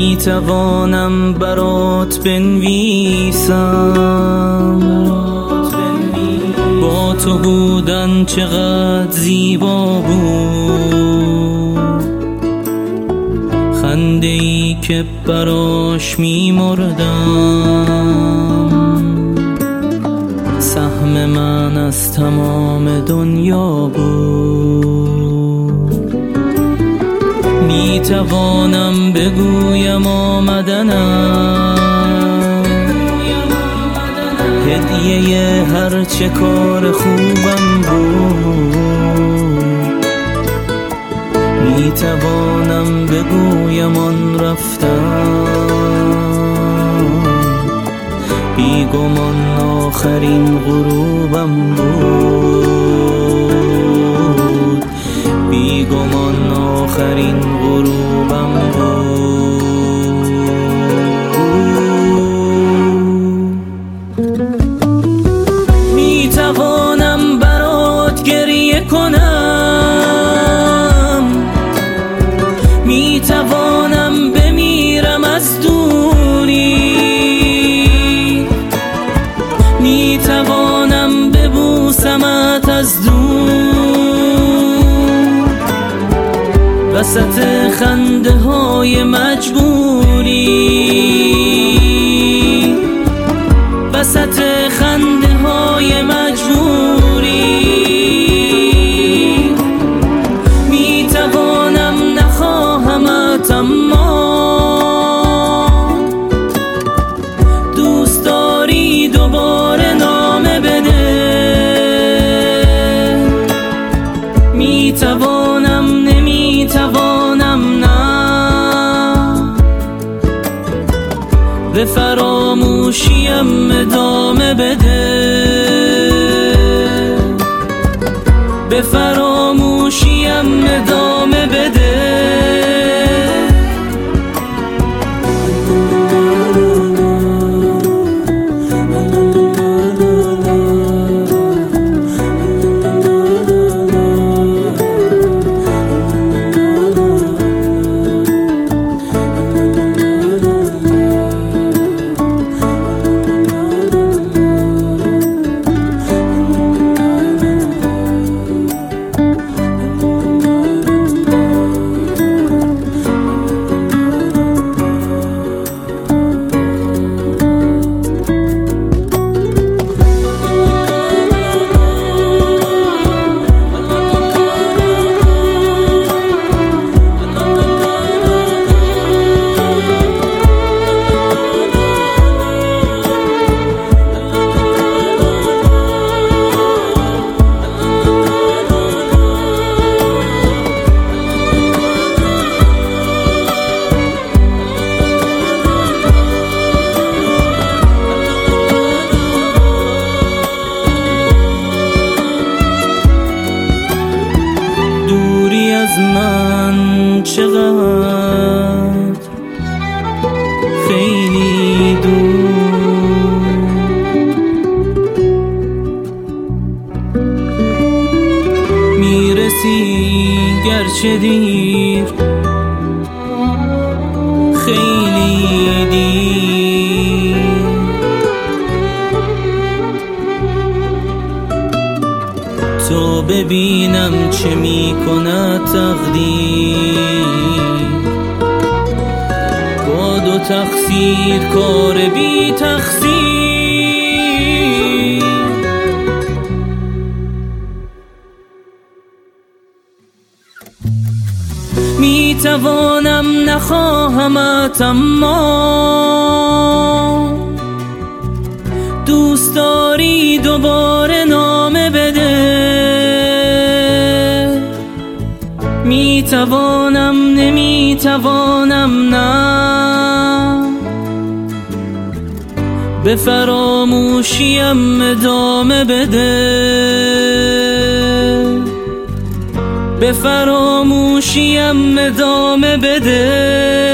میتوانم برات بنویسم با تو بودن چقدر زیبا بود، خنده ای که براش میمردم، سهم من از تمام دنیا بود. میتوانم بگویم آمدنم هدیه هر چه کار خوبم بود، میتوانم بگویم آن رفتم بیگمان آخرین غروبم بود، بیگمان آخرین غروبم بود. میتوانم برات گریه کنم، میتوانم بمیرم از دوری، میتوانم ببوسمت از دور، وسط خنده های مجبوری، وسط خنده های مجبوری. میتوانم نخواهمت اما دوست داری دوباره نامه بده، میتوانم نمیتوانم نه، به فراموشیم ادامه بده، به فراموشیم ادامه بده. از من چقدر خیلی دور، میرسی گرچه دیر، خیلی دیر. تو ببینم چه میکند تقدیر، با دو تقصیر کار بی تقصیر. میتوانم نخواهمت اما دوست داری دوباره نامه بده، میتوانم نمیتوانم نه، به فراموشیم ادامه بده، به فراموشیم ادامه بده.